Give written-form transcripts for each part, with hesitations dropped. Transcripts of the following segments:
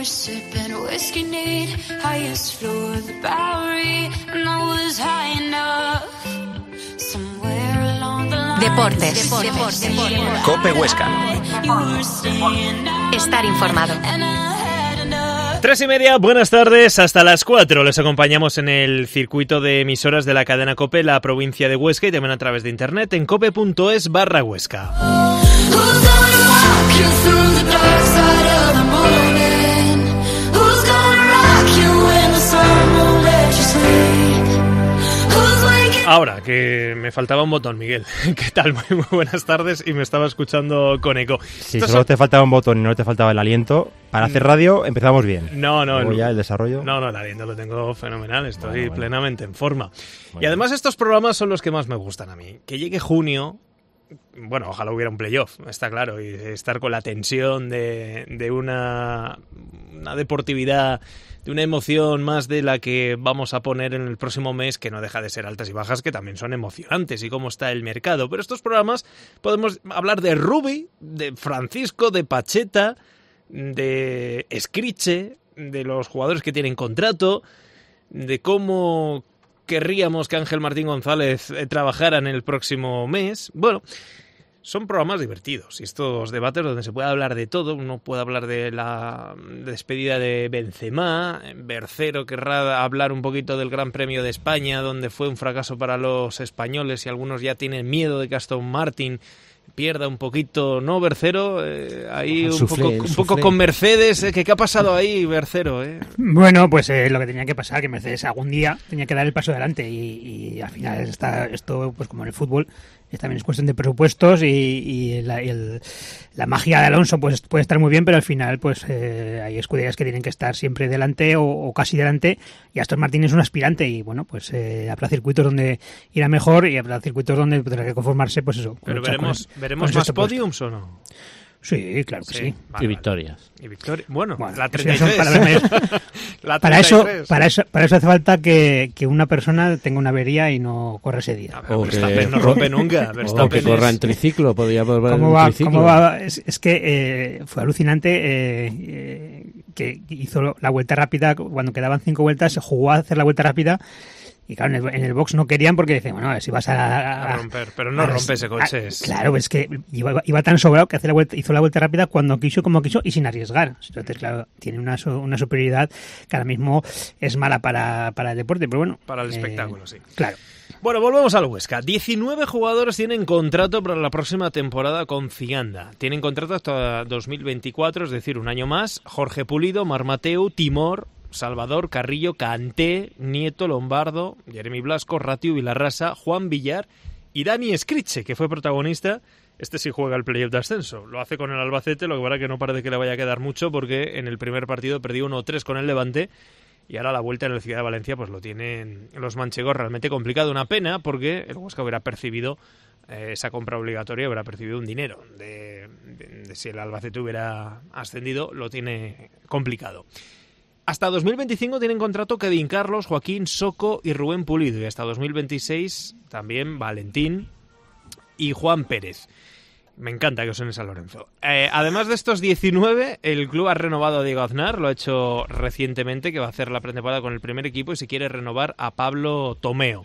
sipping whiskey neat, highest floor of the Bowery, and I was high enough. Somewhere along the line. Deportes. COPE Huesca. Estar informado. 3:30, buenas tardes, hasta las 4. Les acompañamos en el circuito de emisoras de la cadena COPE, la provincia de Huesca, y también a través de internet en cope.es/Huesca. Ahora, que me faltaba un botón, Miguel. ¿Qué tal? Muy buenas tardes, y me estaba escuchando con eco. Si solo te faltaba un botón y no te faltaba el aliento, para hacer radio empezamos bien. No. Luego ya el desarrollo. No, el aliento lo tengo fenomenal, estoy plenamente en forma. Y además estos programas son los que más me gustan a mí. Que llegue junio, bueno, ojalá hubiera un playoff, está claro, y estar con la tensión de una deportividad, de una emoción más de la que vamos a poner en el próximo mes, que no deja de ser altas y bajas, que también son emocionantes, y cómo está el mercado. Pero estos programas podemos hablar de Rubi, de Francisco, de Pacheta, de Escriche, de los jugadores que tienen contrato, de cómo querríamos que Ángel Martín González trabajara en el próximo mes. Bueno, son programas divertidos, y estos debates donde se puede hablar de todo. Uno puede hablar de la despedida de Benzema, Bercero querrá hablar un poquito del Gran Premio de España, donde fue un fracaso para los españoles y algunos ya tienen miedo de que Aston Martin pierda un poquito, ¿no, Bercero? Ahí un poco con Mercedes. ¿Qué ha pasado ahí, Bercero? Bueno, pues lo que tenía que pasar, que Mercedes algún día tenía que dar el paso adelante, y al final esto, pues como en el fútbol, también es cuestión de presupuestos, y la magia de Alonso pues puede estar muy bien, pero al final pues hay escuderías que tienen que estar siempre delante o casi delante, y Aston Martin es un aspirante, y bueno, pues habrá circuitos donde irá mejor y habrá circuitos donde tendrá que conformarse, pues eso. Pero ¿veremos más podiums o no? Sí, claro que sí. Vale, y victorias. Bueno, la 33. La 33. Para eso hace falta que una persona tenga una avería y no corre ese día. O Verstappen no rompe nunca. O que corra en triciclo, podría volver en triciclo. ¿Cómo va? Es que fue alucinante que hizo la vuelta rápida. Cuando quedaban 5 vueltas, se jugó a hacer la vuelta rápida. Y claro, en el box no querían, porque decían, bueno, si vas a romper, pero no rompe ese coche. Claro, es que iba tan sobrado que hizo la vuelta rápida cuando quiso, como quiso, y sin arriesgar. Entonces, claro, tiene una superioridad que ahora mismo es mala para el deporte, pero bueno. Para el espectáculo, sí. Claro. Bueno, volvemos al Huesca. 19 jugadores tienen contrato para la próxima temporada con Ciganda. Tienen contrato hasta 2024, es decir, un año más. Jorge Pulido, Marc Mateu, Timor, Salvador, Carrillo, Kanté, Nieto, Lombardo, Jeremy Blasco, Ratiu, Vilarrasa, Juan Villar y Dani Escriche, que fue protagonista. Este sí juega el playoff de ascenso. Lo hace con el Albacete, lo que pasa que no parece que le vaya a quedar mucho, porque en el primer partido perdió 1-3 con el Levante, y ahora la vuelta en la Ciudad de Valencia pues lo tienen los manchegos realmente complicado. Una pena, porque el Huesca hubiera percibido esa compra obligatoria, hubiera percibido un dinero de si el Albacete hubiera ascendido. Lo tiene complicado. Hasta 2025 tienen contrato Kevin Carlos, Joaquín Soco y Rubén Pulido. Y hasta 2026 también Valentín y Juan Pérez. Me encanta que os en San Lorenzo. Además de estos 19, el club ha renovado a Diego Aznar. Lo ha hecho recientemente, que va a hacer la pretemporada con el primer equipo, y se quiere renovar a Pablo Tomeo.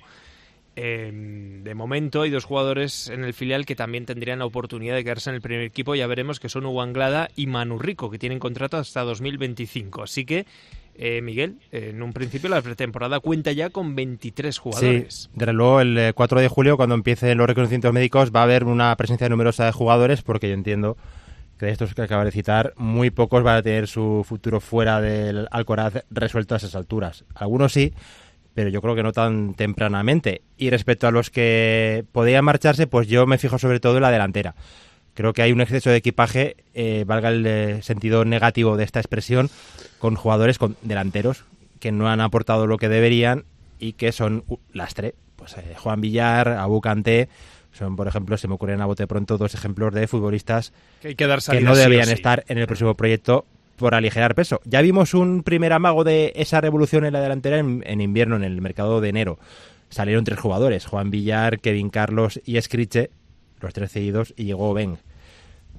De momento hay 2 jugadores en el filial que también tendrían la oportunidad de quedarse en el primer equipo. Ya veremos, que son Hugo Anglada y Manu Rico, que tienen contrato hasta 2025. Así que, Miguel, en un principio la pretemporada cuenta ya con 23 jugadores. Sí, desde luego el 4 de julio, cuando empiecen los reconocimientos médicos, va a haber una presencia numerosa de jugadores, porque yo entiendo que de estos que acabo de citar, muy pocos van a tener su futuro fuera del Alcoraz resuelto a esas alturas. Algunos sí, pero yo creo que no tan tempranamente. Y respecto a los que podían marcharse, pues yo me fijo sobre todo en la delantera. Creo que hay un exceso de equipaje, valga el sentido negativo de esta expresión, con jugadores, con delanteros que no han aportado lo que deberían y que son lastre. Pues Juan Villar, Abou Kanté, son, por ejemplo, se me ocurren a bote pronto 2 ejemplos de futbolistas que no deberían estar en el próximo proyecto por aligerar peso. Ya vimos un primer amago de esa revolución en la delantera en invierno, en el mercado de enero. Salieron 3 jugadores, Juan Villar, Kevin Carlos y Escriche, los 3 cedidos, y llegó Ben.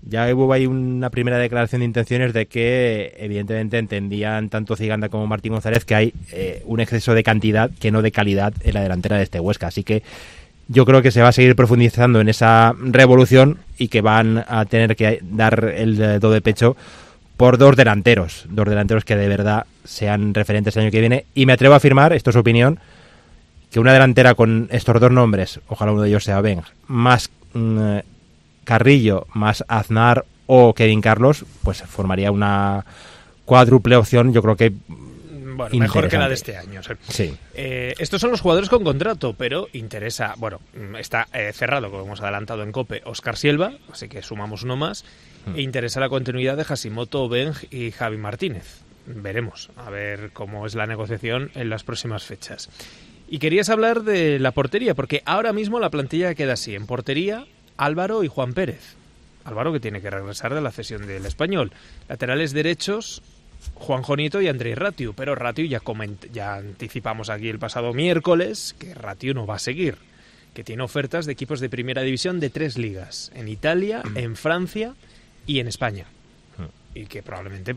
Ya hubo ahí una primera declaración de intenciones de que evidentemente entendían tanto Ciganda como Martín González que hay un exceso de cantidad que no de calidad en la delantera de este Huesca. Así que yo creo que se va a seguir profundizando en esa revolución y que van a tener que dar el do de pecho por dos delanteros que de verdad sean referentes el año que viene. Y me atrevo a afirmar, esto es opinión, que una delantera con estos dos nombres, ojalá uno de ellos sea Benj, más Carrillo, más Aznar o Kevin Carlos, pues formaría una cuádruple opción, yo creo que bueno, mejor que la de este año. Sí. Estos son los jugadores con contrato, pero interesa, bueno, está cerrado, como hemos adelantado en COPE, Óscar Silva, así que sumamos uno más, e interesa la continuidad de Hashimoto, Benj y Javi Martínez. Veremos, a ver cómo es la negociación en las próximas fechas. Y querías hablar de la portería, porque ahora mismo la plantilla queda así, en portería, Álvaro y Juan Pérez. Álvaro que tiene que regresar de la cesión del Español. Laterales derechos, Juan Jonito y Andrei Ratiu, pero Ratiu ya anticipamos aquí el pasado miércoles que Ratiu no va a seguir, que tiene ofertas de equipos de primera división de 3 ligas, en Italia, en Francia y en España. Y que probablemente,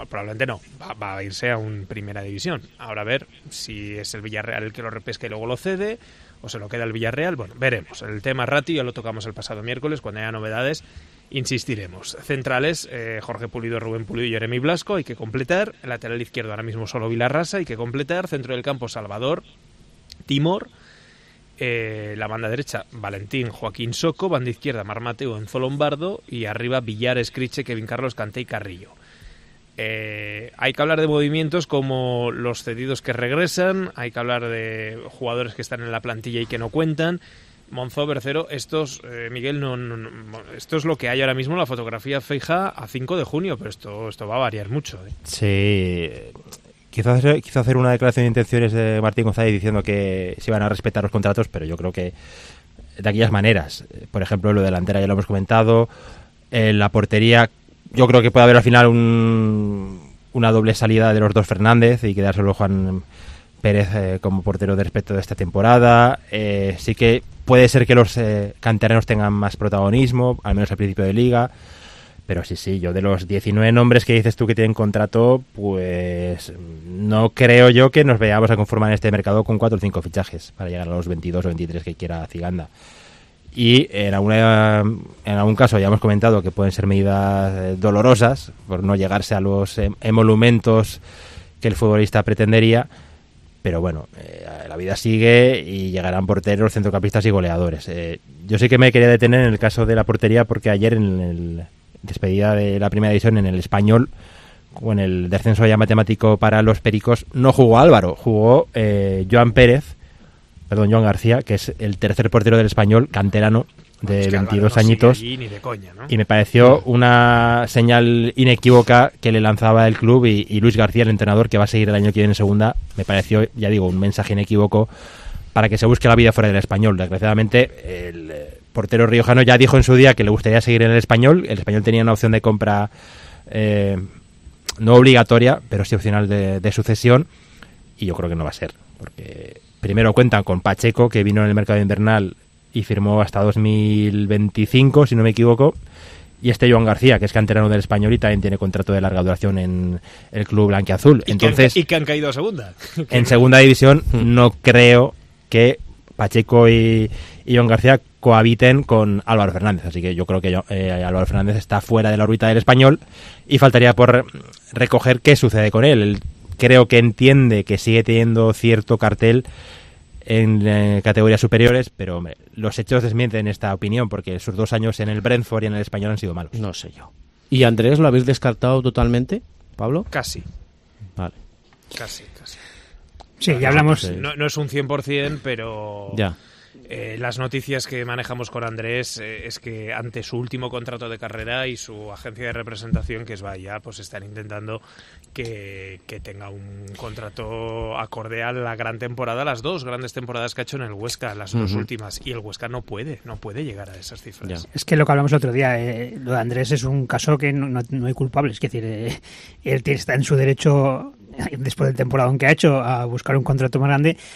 va a irse a un primera división. Ahora a ver si es el Villarreal el que lo repesca y luego lo cede, o se lo queda el Villarreal. Bueno, veremos. El tema Ratiu ya lo tocamos el pasado miércoles, cuando haya novedades insistiremos. Centrales, Jorge Pulido, Rubén Pulido y Jeremy Blasco, hay que completar. El lateral izquierdo ahora mismo solo Vilarrasa, hay que completar. Centro del campo Salvador, Timor. La banda derecha, Valentín, Joaquín Soco. Banda izquierda, Mar Mateo, Enzo Lombardo. Y arriba, Villar, Escriche, Kevin Carlos, Kanté y Carrillo. Hay que hablar de movimientos como los cedidos que regresan. Hay que hablar de jugadores que están en la plantilla y que no cuentan. Monzó, Bercero, estos, Miguel, esto es lo que hay ahora mismo en la fotografía fija a 5 de junio, pero esto va a variar mucho. Sí, quiso hacer una declaración de intenciones de Martín González diciendo que se iban a respetar los contratos, pero yo creo que de aquellas maneras. Por ejemplo, lo de delantera ya lo hemos comentado. La portería, yo creo que puede haber al final una doble salida de los dos Fernández y quedárselo Juan Pérez como portero de respeto de esta temporada. Sí que puede ser que los canteranos tengan más protagonismo, al menos al principio de liga. Pero sí, yo de los 19 nombres que dices tú que tienen contrato, pues no creo yo que nos veamos a conformar en este mercado con 4 o 5 fichajes para llegar a los 22 o 23 que quiera Ciganda. Y en algún caso ya hemos comentado que pueden ser medidas dolorosas por no llegarse a los emolumentos que el futbolista pretendería. Pero bueno, la vida sigue y llegarán porteros, centrocampistas y goleadores. Yo sí que me quería detener en el caso de la portería porque ayer en el despedida de la primera división en el Español, con el descenso ya matemático para los Pericos, no jugó Álvaro, jugó Joan García, que es el tercer portero del Español, canterano, de 22 añitos, ni de coña, ¿no? Y me pareció una señal inequívoca que le lanzaba el club y Luis García, el entrenador, que va a seguir el año que viene en segunda, me pareció, ya digo, un mensaje inequívoco para que se busque la vida fuera del Español. Desgraciadamente, el portero riojano ya dijo en su día que le gustaría seguir en el Español tenía una opción de compra no obligatoria, pero sí opcional de sucesión, y yo creo que no va a ser, porque primero cuentan con Pacheco, que vino en el mercado invernal y firmó hasta 2025, si no me equivoco, y Joan García, que es canterano del Español y también tiene contrato de larga duración en el club blanquiazul. Entonces, y que han caído a segunda. En segunda división no creo que Pacheco y Joan García cohabiten con Álvaro Fernández, así que yo creo que Álvaro Fernández está fuera de la órbita del Español y faltaría por recoger qué sucede con él. Él creo que entiende que sigue teniendo cierto cartel en categorías superiores, pero hombre, los hechos desmienten esta opinión, porque sus 2 años en el Brentford y en el Español han sido malos. No sé yo. ¿Y Andrés lo habéis descartado totalmente, Pablo? Casi. Vale. Casi. Sí, ya hablamos. No es un 100%, pero ya. Las noticias que manejamos con Andrés es que ante su último contrato de carrera y su agencia de representación, que es Bahía, pues están intentando que tenga un contrato acorde a la gran temporada, las 2 grandes temporadas que ha hecho en el Huesca, las 2 últimas, y el Huesca no puede llegar a esas cifras. Ya. Es que lo que hablamos el otro día, lo de Andrés es un caso que no hay culpables, es decir, él está en su derecho, después del temporadón que ha hecho, a buscar un contrato más grande.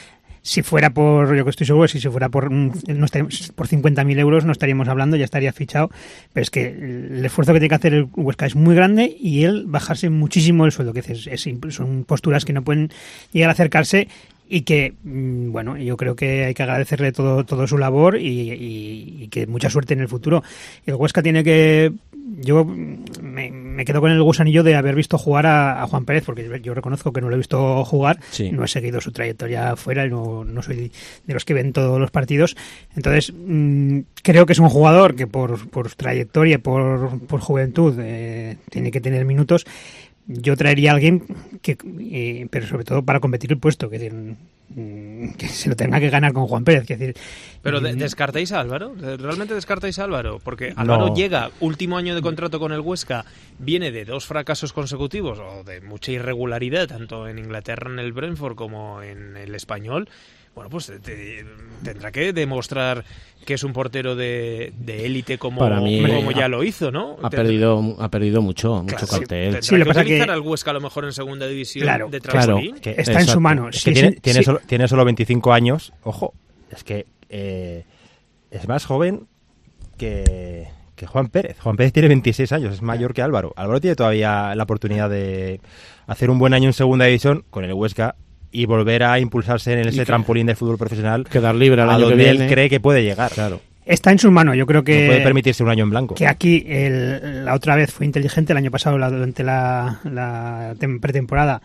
Si fuera por, yo que estoy seguro, si fuera por 50.000 euros no estaríamos hablando, ya estaría fichado. Pero es que el esfuerzo que tiene que hacer el Huesca es muy grande y él bajarse muchísimo el sueldo, que son posturas que no pueden llegar a acercarse y que, bueno, yo creo que hay que agradecerle todo su labor y que mucha suerte en el futuro. El Huesca tiene que... Yo me quedo con el gusanillo de haber visto jugar a Juan Pérez, porque yo reconozco que no lo he visto jugar, Sí. no he seguido su trayectoria fuera, no soy de los que ven todos los partidos. Entonces, creo que es un jugador que por trayectoria, por juventud, tiene que tener minutos. Yo traería a alguien que, pero sobre todo para competir el puesto, que se lo tenga que ganar con Juan Pérez. Pero ¿descartáis a Álvaro? ¿Realmente descartáis a Álvaro? Porque Álvaro llega, último año de contrato con el Huesca, viene de 2 fracasos consecutivos o de mucha irregularidad, tanto en Inglaterra en el Brentford como en el Español. Bueno, pues tendrá que demostrar que es un portero de élite como, Para mí, como ya lo hizo, ¿no? Ha perdido mucho cartel. Tendrá lo que pasa utilizar que- al Huesca a lo mejor en segunda división Claro, de claro. trampolín. Que está en su mano. Es Sí, que sí. tiene solo 25 años. Ojo, es que es más joven que Juan Pérez. Juan Pérez tiene 26 años, es mayor que Álvaro. Álvaro tiene todavía la oportunidad de hacer un buen año en segunda división con el Huesca y volver a impulsarse en ese trampolín del fútbol profesional Quedar libre al a año que donde viene. él cree que puede llegar. Claro. Está en su mano. Yo creo que No puede permitirse un año en blanco. que aquí la otra vez fue inteligente, el año pasado durante la pretemporada,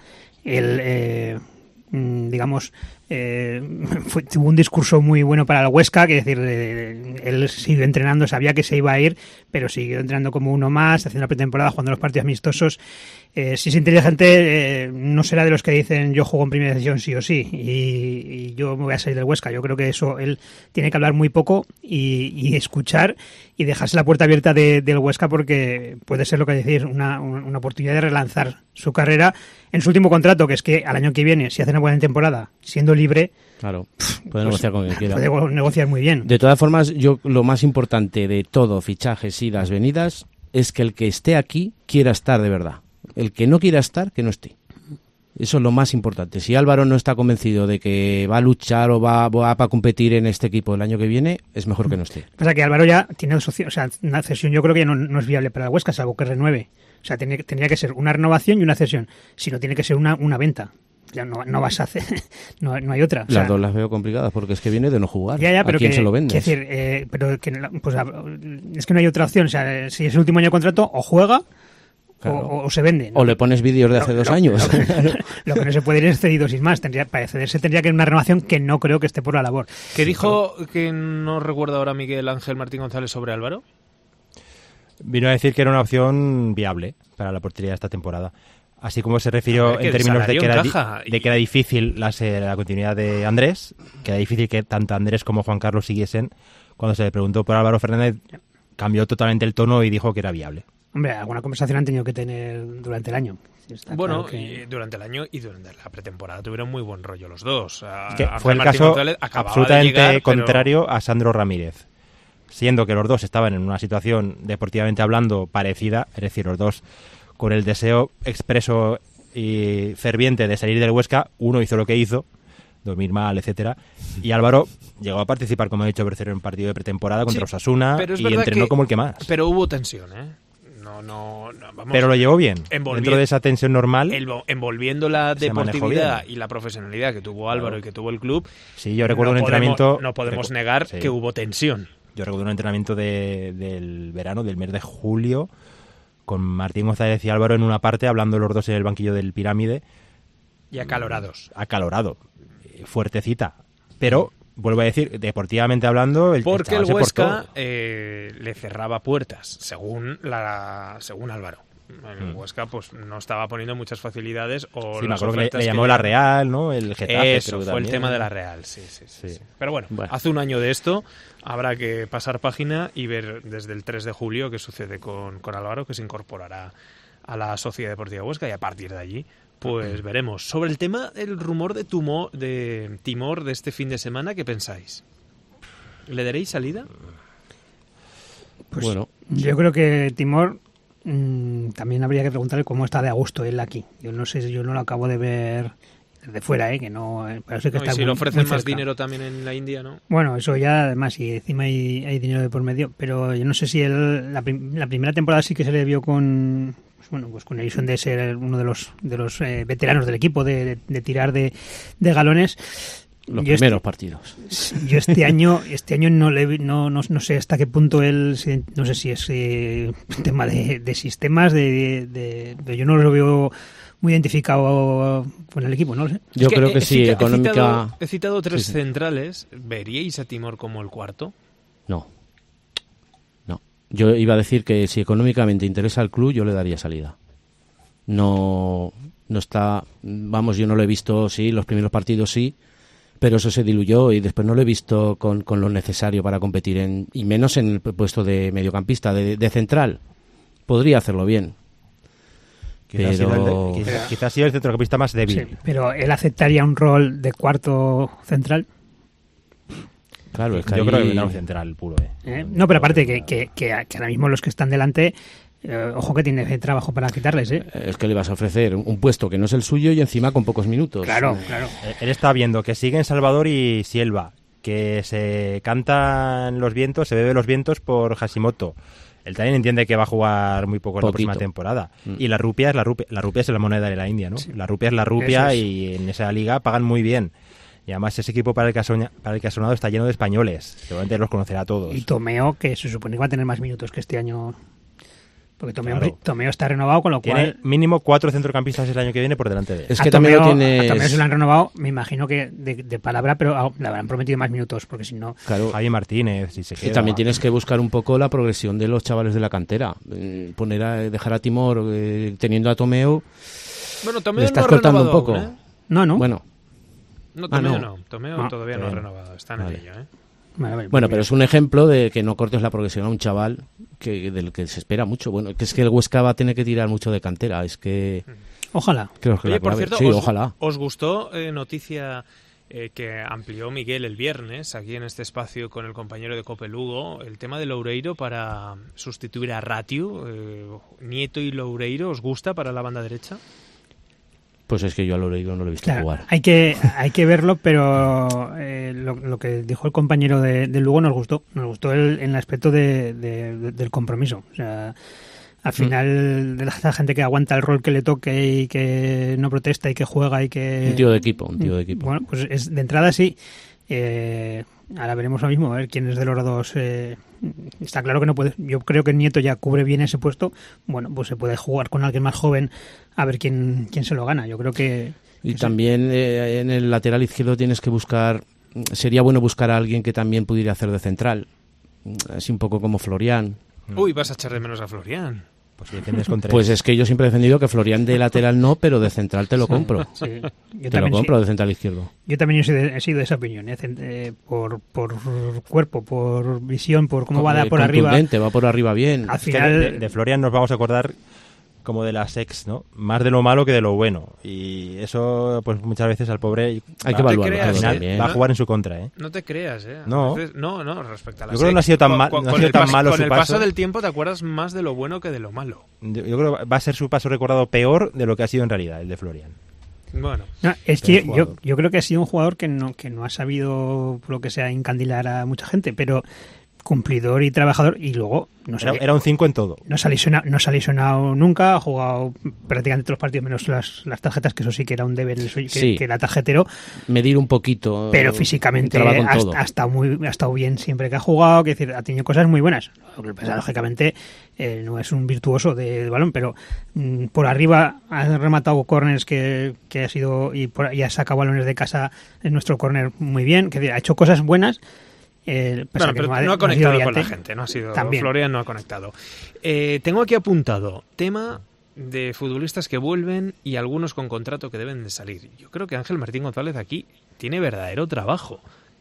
digamos, tuvo un discurso muy bueno para el Huesca, que es decir, él siguió entrenando, sabía que se iba a ir, pero siguió entrenando como uno más, haciendo la pretemporada, jugando los partidos amistosos. Si es inteligente, no será de los que dicen yo juego en primera división sí o sí y yo me voy a salir del Huesca. Yo creo que eso él tiene que hablar muy poco y escuchar y dejarse la puerta abierta del Huesca, porque puede ser lo que decís, una oportunidad de relanzar su carrera en su último contrato, que es que al año que viene, si hace una buena temporada, siendo libre, Claro, puede negociar con quien quiera. puede negociar muy bien. De todas formas, yo lo más importante de todo, fichajes, idas, venidas, es que el que esté aquí quiera estar de verdad. El que no quiera estar, que no esté. Eso es lo más importante. Si Álvaro no está convencido de que va a luchar o va a competir en este equipo el año que viene, es mejor que no esté. Pasa que Álvaro ya tiene una cesión, yo creo que no es viable para el Huesca, salvo que renueve. O sea, tendría que ser una renovación y una cesión. Si no, tiene que ser una venta. Ya no vas a hacer, no hay otra. O sea, Las dos las veo complicadas porque es que viene de no jugar. ya, ¿A pero quién se lo vendes? quiero decir, pero que, pues, es que no hay otra opción. O sea, si es el último año de contrato, o juega Claro. o se vende. O le pones vídeos de hace 2 años. Lo que no se puede ir es cedido sin más. Para cederse tendría que haber una renovación que no creo que esté por la labor. ¿Qué dijo, que no recuerdo ahora, Miguel Ángel Martín González sobre Álvaro? Vino a decir que era una opción viable para la portería de esta temporada. Así como se refirió Hombre, que en términos el de que, era salario encaja. de que era difícil la continuidad de Andrés, que era difícil que tanto Andrés como Juan Carlos siguiesen, cuando se le preguntó por Álvaro Fernández, cambió totalmente el tono y dijo que era viable. Hombre, alguna conversación han tenido que tener durante el año. Está Bueno, claro que... y durante el año y durante la pretemporada tuvieron muy buen rollo los dos. Que Ángel fue el Martín caso González acababa absolutamente de llegar, pero- contrario a Sandro Ramírez, siendo que los dos estaban en una situación deportivamente hablando parecida, es decir, los dos con el deseo expreso y ferviente de salir del Huesca. Uno hizo lo que hizo, dormir mal, etcétera, y Álvaro llegó a participar, como ha dicho Bercero, en un partido de pretemporada contra Sí, Osasuna pero es y verdad entrenó que- como el que más. Pero hubo tensión, ¿eh? Vamos, Pero lo llevó bien, envolvi- dentro de esa tensión normal. envolviendo la Se manejó deportividad bien. y la profesionalidad que tuvo Álvaro Claro. y que tuvo el club. Sí, yo recuerdo un no entrenamiento... No podemos negar sí. que hubo tensión. Yo recuerdo un entrenamiento del verano, del mes de julio, con Martín González y Álvaro en una parte, hablando los dos en el banquillo del Pirámide. Y acalorados. Acalorado, fuertecita. Pero, vuelvo a decir, deportivamente hablando, el Porque chaval el se Huesca portó. le cerraba puertas, según Álvaro. El Huesca pues no estaba poniendo muchas facilidades. O Sí, me las acuerdo que ofertas le llamó la llegaban. Real, ¿no? El Getafe, Eso creo que fue el también. tema de la Real, sí. Sí. Pero bueno, Bueno. hace un año de esto, habrá que pasar página y ver desde el 3 de julio qué sucede con Álvaro, que se incorporará a la Sociedad Deportiva Huesca, y a partir de allí pues veremos. Sobre el tema, el rumor de Timor de este fin de semana, ¿qué pensáis? ¿Le daréis salida? Pues Bueno. yo creo que Timor también habría que preguntarle cómo está de a gusto él aquí. Yo no sé, yo no lo acabo de ver desde fuera, que no... parece que No, y está si muy, le ofrecen muy más cerca. dinero también en la India, ¿no? Bueno, eso ya, además, y encima hay dinero de por medio, pero yo no sé si la primera temporada sí que se le vio con... pues con la ilusión de ser uno de los veteranos del equipo, de tirar de galones. Los Yo primeros partidos. Yo este año no le vi, no sé hasta qué punto él, no sé si es un tema de sistemas, yo no lo veo muy identificado con el equipo, no lo sé. Yo creo que sí, económica... He citado 3 Sí. centrales. ¿Veríais a Timor como el cuarto? No. Yo iba a decir que si económicamente interesa al club, yo le daría salida. No está... Vamos, yo no lo he visto, sí, los primeros partidos sí, pero eso se diluyó y después no lo he visto con lo necesario para competir, y menos en el puesto de mediocampista, de central. Podría hacerlo bien. Quizás ha sido el centrocampista más débil. Sí, pero él aceptaría un rol de cuarto central. Claro, es que Yo ahí- creo que vendrá un central puro. No, pero aparte que ahora mismo los que están delante, ojo que tiene trabajo para quitarles, ¿eh? Es que le vas a ofrecer un puesto que no es el suyo y encima con pocos minutos. Claro, claro. Él está viendo que siguen Salvador y Sielva, que se cantan los vientos, se bebe los vientos por Hashimoto. Él también entiende que va a jugar muy poco en la Poquito. próxima temporada. Y la rupia es la rupia. La rupia es la moneda de la India, ¿no? Sí. La rupia es la rupia Eso es. y en esa liga pagan muy bien. Y además ese equipo para el que ha sonado está lleno de españoles. Seguramente los conocerá a todos. Y Tomeo, que se supone que va a tener más minutos que este año. Porque Claro. Tomeo está renovado, con lo Tiene cual... mínimo 4 centrocampistas el año que viene por delante de él. Es que también lo A tienes... Tomeo se lo han renovado, me imagino que de palabra, pero le habrán prometido más minutos, porque si no... Claro. Javi Martínez, si se Y queda. también tienes que buscar un poco la progresión de los chavales de la cantera. Dejar a Timor teniendo a Tomeo. Bueno, Tomeo Le estás no ha cortando un renovado poco. aún, ¿eh? No. Bueno, No, Ah, Tomeo no. no. Tomeo No. todavía no ha renovado. Está en Vale. ello, ¿eh? Vale, bueno, pero es un ejemplo de que no cortes la progresión a un chaval del que se espera mucho. Bueno, que es que el Huesca va a tener que tirar mucho de cantera. Es que Ojalá. creo que Oye, la por clave. cierto, Sí, ¿os, ojalá. ¿os gustó noticia que amplió Miguel el viernes aquí en este espacio con el compañero de Cope Lugo, el tema de Loureiro para sustituir a Ratiu? Nieto y Loureiro, ¿os gusta para la banda derecha? Pues es que yo a Loureiro no lo he visto Claro, jugar. hay que verlo, pero lo que dijo el compañero de Lugo nos gustó en el aspecto del compromiso. O sea, al final de la gente que aguanta el rol que le toque y que no protesta y que juega y que... Un tío de equipo. Bueno, pues es de entrada sí. Ahora veremos lo mismo, a ver quién es de los dos. Está claro que no puede. Yo creo que Nieto ya cubre bien ese puesto. Bueno, pues se puede jugar con alguien más joven a ver quién se lo gana. Yo creo que. Y también en el lateral izquierdo tienes que buscar. Sería bueno buscar a alguien que también pudiera hacer de central. Así un poco como Florian. Uy, vas a echar de menos a Florian. Pues si defiendes con 3. Pues es que yo siempre he defendido que Florian de lateral no, pero de central te lo compro. Sí, yo Te lo también compro sí. de central izquierdo. Yo también he sido de esa opinión. Por cuerpo, por visión, por cómo va a dar por arriba. Contundente, va por arriba bien. Al Es que final. de Florian nos vamos a acordar como de las ex, ¿no? Más de lo malo que de lo bueno. Y eso, pues muchas veces al pobre Hay que No te evaluarlo creas, al todo final también. va a jugar en su contra, ¿eh? No te creas, ¿eh? No. A veces- no, respecto a la Yo creo que no ha sido tan mal- no ha sido el tan paso- malo con su el paso paso. del tiempo te acuerdas más de lo bueno que de lo malo. Yo creo que va a ser su paso recordado peor de lo que ha sido en realidad, el de Florian. Bueno, No, es Pero que jugador. yo creo que ha sido un jugador que no ha sabido, por lo que sea, encandilar a mucha gente, pero cumplidor y trabajador, y luego no sé, Era un 5 en todo. no se ha lesionado nunca, ha jugado prácticamente todos los partidos menos las tarjetas, que eso sí que era un deber Sí. que era tarjetero, Medir un poquito. pero físicamente traba con todo. ha estado bien siempre que ha jugado, que decir, ha tenido cosas muy buenas. Lo que pasa, lógicamente, no es un virtuoso de balón, pero por arriba ha rematado corners que ha sido y ha sacado balones de casa en nuestro corner muy bien, que ha hecho cosas buenas. bueno, pero no ha sido conectado con la brillante. gente, no ha sido También. Florian no ha conectado. Tengo aquí apuntado tema de futbolistas que vuelven y algunos con contrato que deben de salir. Yo creo que Ángel Martín González aquí tiene verdadero trabajo.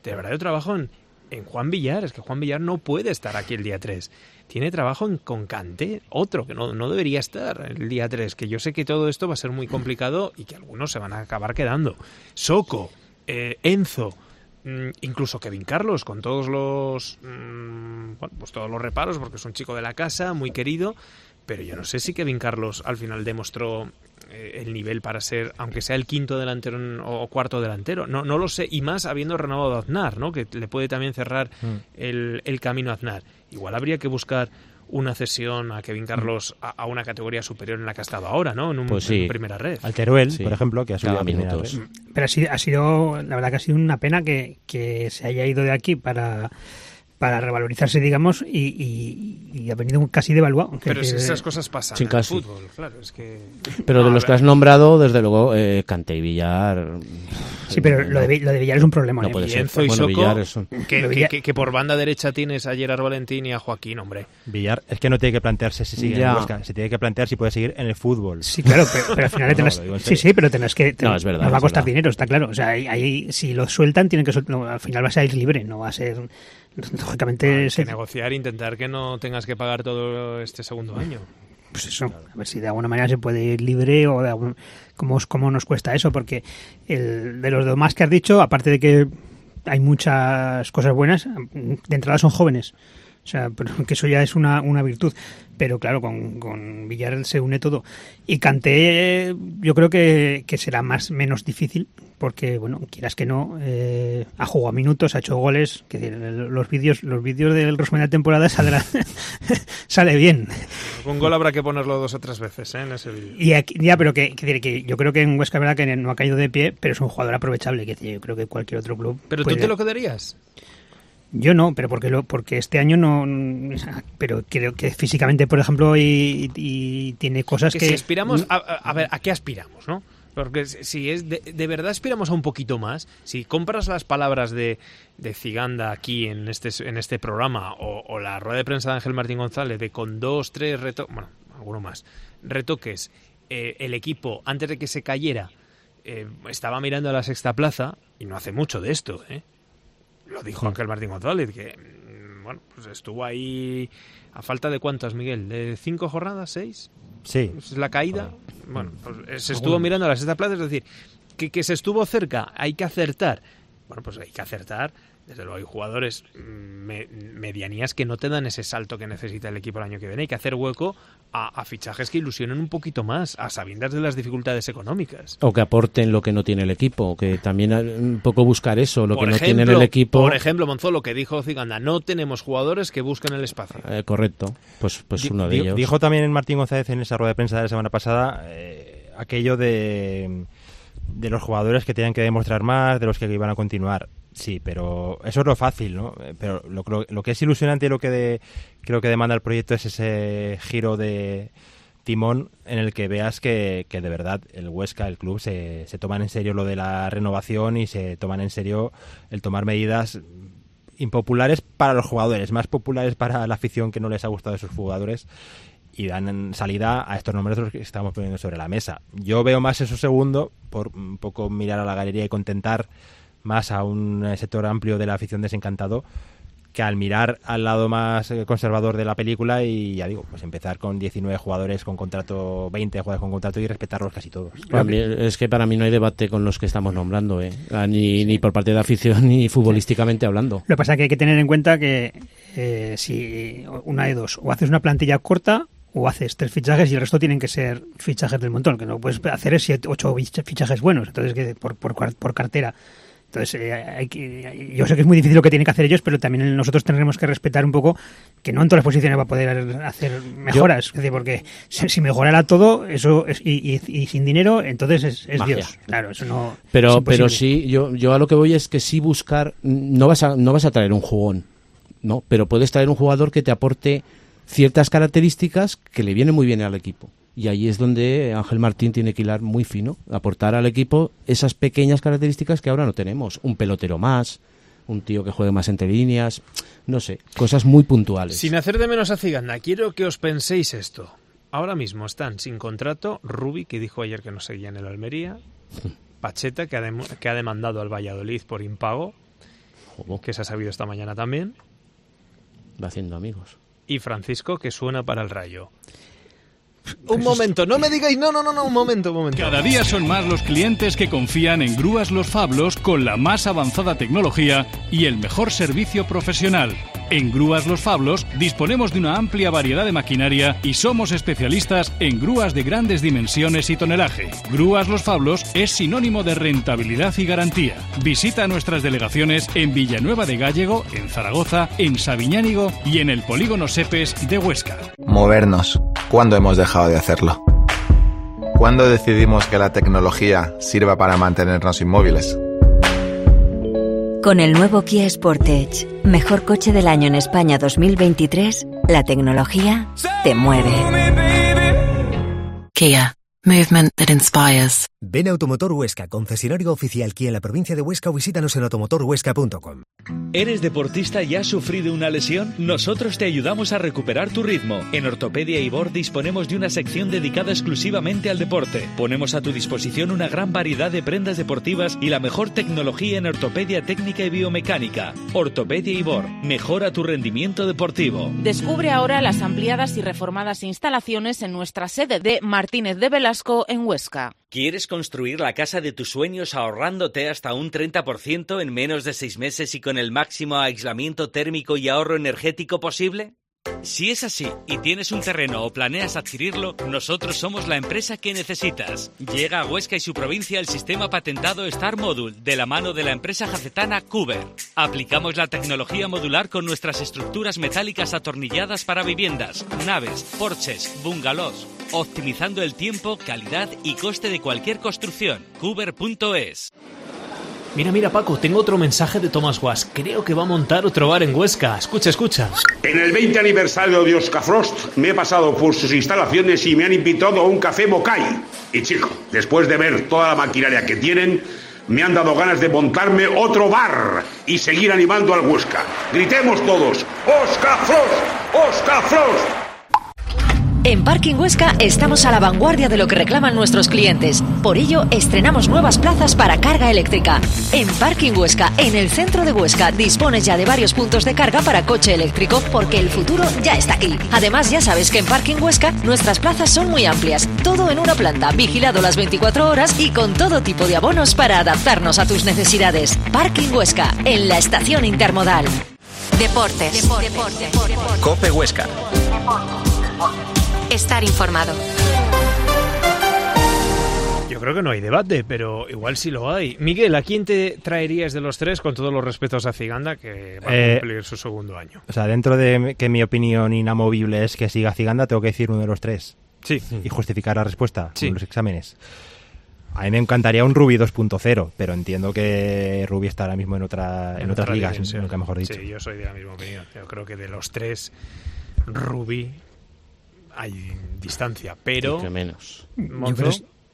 En Juan Villar. Es que Juan Villar no puede estar aquí el día 3. Tiene trabajo con Kanté, otro que no debería estar el día 3, que yo sé que todo esto va a ser muy complicado y que algunos se van a acabar quedando. Soko, Enzo, incluso Kevin Carlos, con todos los todos los reparos, porque es un chico de la casa, muy querido, pero yo no sé si Kevin Carlos al final demostró el nivel para ser, aunque sea el quinto delantero o cuarto delantero. No lo sé, y más habiendo renovado a Aznar, ¿no? Que le puede también cerrar el camino a Aznar. Igual habría que buscar una cesión a Kevin Carlos a una categoría superior en la que ha estado ahora, ¿no? En primera red. Al Teruel, por ejemplo, que ha subido a minutos. Pero ha sido, la verdad que ha sido una pena que se haya ido de aquí para revalorizarse, digamos, y ha venido casi devaluado. Pero esas cosas pasan en el fútbol, claro. Es que... Pero de los que has nombrado, desde luego, Kanté y Villar... Sí, pero lo de Villar es un problema. No puede ser. Enzo y Soko, que por banda derecha tienes a Gerard Valentín y a Joaquín, hombre. Villar es que no tiene que plantearse si sigue en el Huesca, se tiene que plantear si puede seguir en el fútbol. Sí, claro, pero al final pero tenés que... No, es verdad. Nos va a costar dinero, está claro. O sea, ahí si lo sueltan, tienen que al final vas a ir libre, no va a ser... Lógicamente hay que negociar, intentar que no tengas que pagar todo este segundo año. Pues eso, a ver si de alguna manera se puede ir libre o cómo nos cuesta eso, porque de los demás que has dicho, aparte de que hay muchas cosas buenas, de entrada son jóvenes. O sea, que eso ya es una virtud. Pero claro, con Villar se une todo. Y Kanté yo creo que será menos difícil, porque, bueno, quieras que no, ha jugado minutos, ha hecho goles. Que los vídeos del resumen de la temporada sale bien. Un gol habrá que ponerlo 2 o 3 veces en ese vídeo. Y aquí, pero que yo creo que en Huesca, verdad que no ha caído de pie, pero es un jugador aprovechable, que yo creo que cualquier otro club... ¿Pero tú te lo quedarías? Yo no, pero porque este año no, pero creo que físicamente, por ejemplo, y tiene cosas que... Si aspiramos, a ver, ¿a qué aspiramos, no? Porque si es de verdad aspiramos a un poquito más, si compras las palabras de Ziganda aquí en este programa, o la rueda de prensa de Ángel Martín González, de con 2, 3 retoques, bueno, alguno más, retoques, el equipo, antes de que se cayera, estaba mirando a la sexta plaza, y no hace mucho de esto, Lo dijo Ángel Martín González, que bueno, pues estuvo ahí a falta de ¿cuántas, Miguel? ¿De 5 jornadas? ¿6? Sí. ¿Es la caída? Bueno, pues se estuvo mirando a la sexta plaza, es decir, que se estuvo cerca, hay que acertar. Bueno, pues hay que acertar. Desde luego hay jugadores medianías que no te dan ese salto que necesita el equipo el año que viene. Hay que hacer hueco a fichajes que ilusionen un poquito más, a sabiendas de las dificultades económicas. O que aporten lo que no tiene el equipo, que también un poco buscar eso, lo que no tiene el equipo. Por ejemplo, Monzolo, que dijo Ziganda, no tenemos jugadores que busquen el espacio. Correcto, pues uno de ellos. Dijo también Martín González en esa rueda de prensa de la semana pasada aquello de los jugadores que tenían que demostrar más, de los que iban a continuar. Sí, pero eso es lo fácil, ¿no? Pero lo que es ilusionante y lo que creo que demanda el proyecto es ese giro de timón en el que veas que de verdad el Huesca, el club, se toman en serio lo de la renovación y se toman en serio el tomar medidas impopulares para los jugadores, más populares para la afición que no les ha gustado de sus jugadores, y dan salida a estos números que estamos poniendo sobre la mesa. Yo veo más eso segundo, por un poco mirar a la galería y contentar más a un sector amplio de la afición desencantado, que al mirar al lado más conservador de la película y, ya digo, pues empezar con 19 jugadores con contrato, 20 jugadores con contrato y respetarlos casi todos. Es que para mí no hay debate con los que estamos nombrando, ni por parte de afición ni futbolísticamente hablando. Lo que pasa es que hay que tener en cuenta que si una de dos, o haces una plantilla corta o haces 3 fichajes y el resto tienen que ser fichajes del montón, que no puedes hacer es 7, 8 fichajes buenos, entonces que por cartera. Entonces, yo sé que es muy difícil lo que tienen que hacer ellos, pero también nosotros tendremos que respetar un poco que no en todas las posiciones va a poder hacer mejoras. Es decir, porque si mejorara todo eso y sin dinero, entonces es Dios. Claro, eso no. Pero sí, yo a lo que voy es que sí buscar, no vas a traer un jugón, no, pero puedes traer un jugador que te aporte ciertas características que le vienen muy bien al equipo. Y ahí es donde Ángel Martín tiene que hilar muy fino, aportar al equipo esas pequeñas características que ahora no tenemos. Un pelotero más, un tío que juegue más entre líneas, no sé, cosas muy puntuales. Sin hacer de menos a Ziganda, quiero que os penséis esto. Ahora mismo están sin contrato Rubi, que dijo ayer que no seguía en el Almería, Pacheta, que ha demandado al Valladolid por impago, que se ha sabido esta mañana también. Va haciendo amigos. Y Francisco, que suena para el Rayo. Un momento, no me digáis, no, un momento. Cada día son más los clientes que confían en Grúas Los Fablos con la más avanzada tecnología y el mejor servicio profesional. En Grúas Los Fablos disponemos de una amplia variedad de maquinaria y somos especialistas en grúas de grandes dimensiones y tonelaje. Grúas Los Fablos es sinónimo de rentabilidad y garantía. Visita nuestras delegaciones en Villanueva de Gállego, en Zaragoza, en Sabiñánigo y en el Polígono Sepes de Huesca. Movernos. ¿Cuándo hemos dejado de hacerlo? ¿Cuándo decidimos que la tecnología sirva para mantenernos inmóviles? Con el nuevo Kia Sportage, mejor coche del año en España 2023, la tecnología te mueve. Kia. Movement that inspires. Ven a Automotor Huesca, concesionario oficial Kia en la provincia de Huesca, o visítanos en automotorhuesca.com. ¿Eres deportista y has sufrido una lesión? Nosotros te ayudamos a recuperar tu ritmo. En Ortopedia Ibor disponemos de una sección dedicada exclusivamente al deporte. Ponemos a tu disposición una gran variedad de prendas deportivas y la mejor tecnología en ortopedia técnica y biomecánica. Ortopedia Ibor, mejora tu rendimiento deportivo. Descubre ahora las ampliadas y reformadas instalaciones en nuestra sede de Martínez de Velasco en Huesca. ¿Quieres construir la casa de tus sueños ahorrándote hasta un 30% en menos de 6 meses y con el máximo aislamiento térmico y ahorro energético posible? Si es así y tienes un terreno o planeas adquirirlo, nosotros somos la empresa que necesitas. Llega a Huesca y su provincia el sistema patentado Star Module de la mano de la empresa jacetana Cuber. Aplicamos la tecnología modular con nuestras estructuras metálicas atornilladas para viviendas, naves, porches, bungalows, optimizando el tiempo, calidad y coste de cualquier construcción. Cuber.es. Mira, Paco, tengo otro mensaje de Thomas Was. Creo que va a montar otro bar en Huesca. Escucha. En el 20 aniversario de Oscar Frost me he pasado por sus instalaciones y me han invitado a un café Mokai. Y chico, después de ver toda la maquinaria que tienen, me han dado ganas de montarme otro bar y seguir animando al Huesca. Gritemos todos: ¡Oscar Frost! ¡Oscar Frost! En Parking Huesca estamos a la vanguardia de lo que reclaman nuestros clientes. Por ello, estrenamos nuevas plazas para carga eléctrica. En Parking Huesca, en el centro de Huesca, dispones ya de varios puntos de carga para coche eléctrico, porque el futuro ya está aquí. Además, ya sabes que en Parking Huesca nuestras plazas son muy amplias. Todo en una planta, vigilado las 24 horas y con todo tipo de abonos para adaptarnos a tus necesidades. Parking Huesca, en la estación intermodal. Deportes. Cope Huesca. Estar informado. Yo creo que no hay debate, pero igual sí lo hay. Miguel, ¿a quién te traerías de los tres, con todos los respetos a Ciganda, que va a cumplir su segundo año? O sea, dentro de que mi opinión inamovible es que siga Ciganda, tengo que decir uno de los tres. Sí. Y justificar la respuesta en los exámenes. A mí me encantaría un Rubi 2.0, pero entiendo que Rubi está ahora mismo en otras ligas, nunca mejor dicho. Sí, yo soy de la misma opinión. Yo creo que de los tres, Rubi hay distancia, pero... Sí, que menos. ¿Monzo?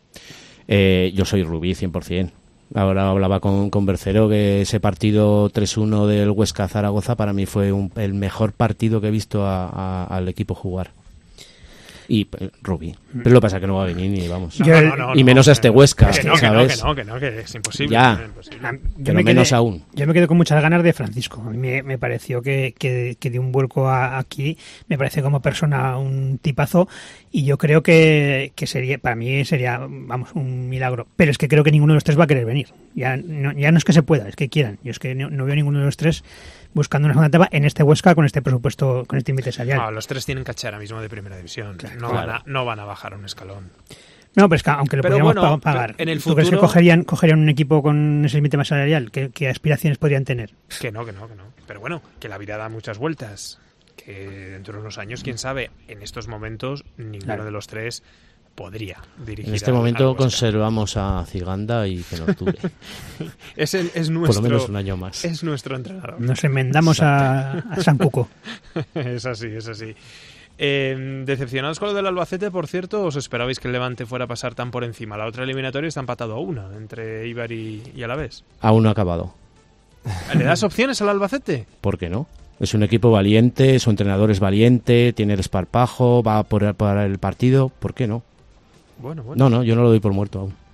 Yo soy Rubí 100%. Ahora hablaba con Bercero que ese partido 3-1 del Huesca Zaragoza para mí fue el mejor partido que he visto al equipo jugar. Y Rubí. Pero lo que pasa es que no va a venir ni vamos. Y menos a este Huesca, ¿sabes? Que es imposible. Ya. Pero menos aún. Yo me quedo con muchas ganas de Francisco. A mí me pareció que dio un vuelco aquí. Me parece como persona un tipazo. Y yo creo que sería, para mí sería, vamos, un milagro. Pero es que creo que ninguno de los tres va a querer venir. Ya no es que se pueda, es que quieran. Yo es que no veo ninguno de los tres buscando una segunda etapa en este Huesca con este presupuesto, con este límite salarial. Los tres tienen caché ahora mismo de primera división. Claro. No van a bajar un escalón. No, pero es que aunque lo podríamos pagar, en el ¿tú crees que cogerían un equipo con ese límite más salarial? ¿Qué aspiraciones podrían tener? Que no. Pero bueno, que la vida da muchas vueltas. Que dentro de unos años, quién sabe, en estos momentos ninguno de los tres podría dirigir. En este momento conservamos a Ciganda y que nos dure. es nuestro, por lo menos un año más. Es nuestro entrenador. Nos enmendamos a San Cuco. Es así. Decepcionados con lo del Albacete, por cierto, ¿os esperabais que el Levante fuera a pasar tan por encima? La otra eliminatoria está empatado a 1 entre Eibar y Alavés. Aún no ha acabado. ¿Le das opciones al Albacete? ¿Por qué no? Es un equipo valiente, su entrenador es valiente, tiene el esparpajo, va por el partido. ¿Por qué no? Bueno. No, yo no lo doy por muerto aún.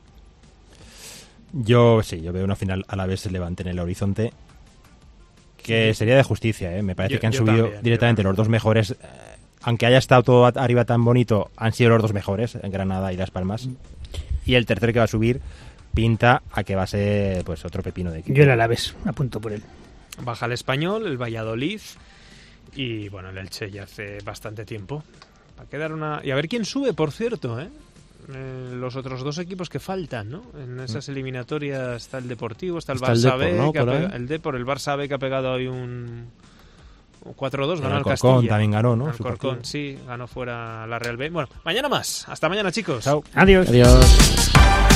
Yo veo una final Alavés-Levante en el horizonte, que sería de justicia, ¿eh? Me parece que han subido también, directamente los dos mejores. Aunque haya estado todo arriba tan bonito, han sido los dos mejores, en Granada y Las Palmas. Y el tercer que va a subir pinta a que va a ser pues otro pepino de equipo. Yo el Alavés, apunto por él. Baja el Español, el Valladolid y bueno, el Elche ya hace bastante tiempo. Va a quedar una... Y a ver quién sube, por cierto, los otros dos equipos que faltan, ¿no? En esas eliminatorias está el Deportivo, está el Barça B, ¿no? el Barça B que ha pegado hoy un 4-2, ganó el Alcorcón Castilla. también ganó, ¿no? Alcorcón, sí, ganó fuera la Real B. Bueno, mañana más. Hasta mañana, chicos. Chao. Adiós. Adiós.